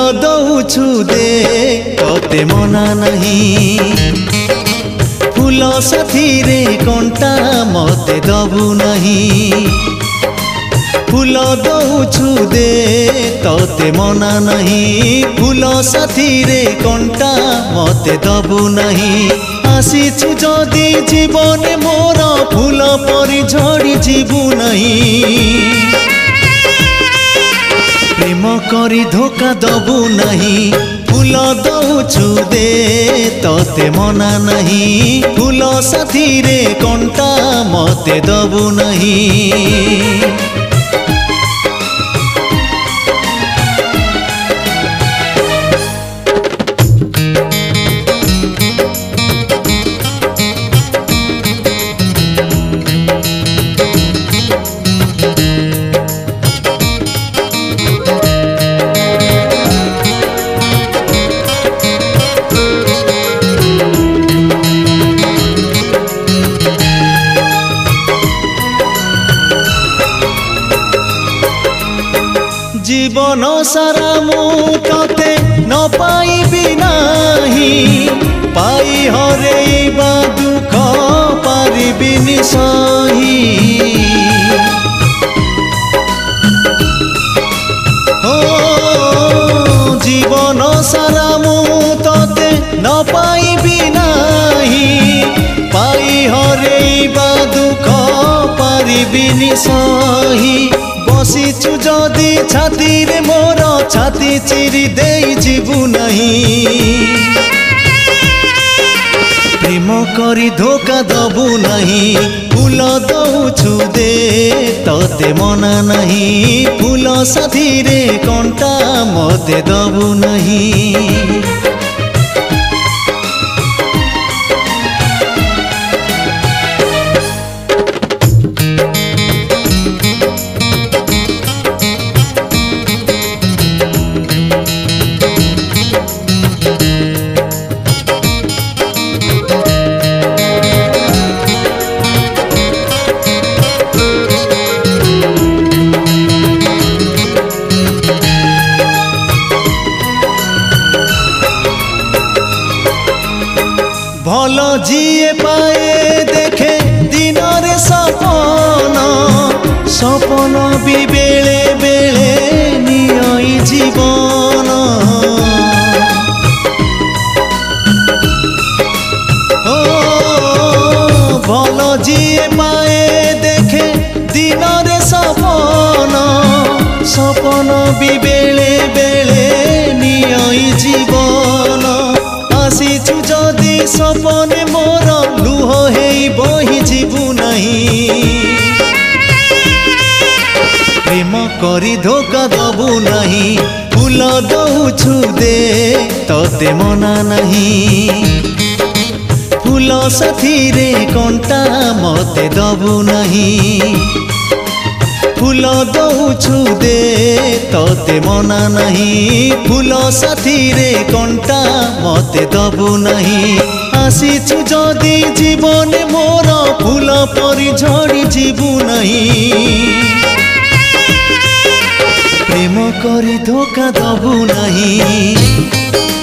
दौछु दे तोते मना नहीं फूल साथी रे कंटा मते दबु नहीं फूल दौछु दे तोते मना नहीं फूल साथी रे कंटा मते दबु नहीं आसीछु जदि जीवन मोर फूल परी झड़ी जीवु नहीं प्रेम करी धोखा दबु नहीं फूल दौछु दे तोते मना नहीं फूल साथी रे कंटा मते दबु नहीं जीवन सारा मु तोते न पाइबी नाही पाई हरेबा दुख पारिबिनि सही हो जीवन सारा मु तोते न पाइबी नाही पाई हरेबा दुख पारिबिनि सही बसीचु जदि छाती रे मोर छाती चिरी दे जीवु नहीं प्रेम करी धोखा दबु नहीं फूल दौछु दे तोते मना नहीं फूल साथी रे कंटा मते दबु नहीं भल जीए पाए देखे दिन रे सपन सपन भी बेले बेले नियई जीवन ओ भल जीए पाए देखे दिन रे सपन सपन भी बेले बेले नियई जीवन आसीछु जदि सपने मोर लुह हेई बही जीवु नहीं प्रेम करी धोखा दबु नहीं फूल दौछु दे तोते मना नहीं फूल साथी रे कंटा मते दबु नहीं फूल दौछु दे तोते मना नहीं फूल साथी रे कंटा मते दबु नहीं आसीछु जदि जीवन मोर फूल परी झड़ी जीवु नहीं प्रेम करी धोखा दबु नहीं।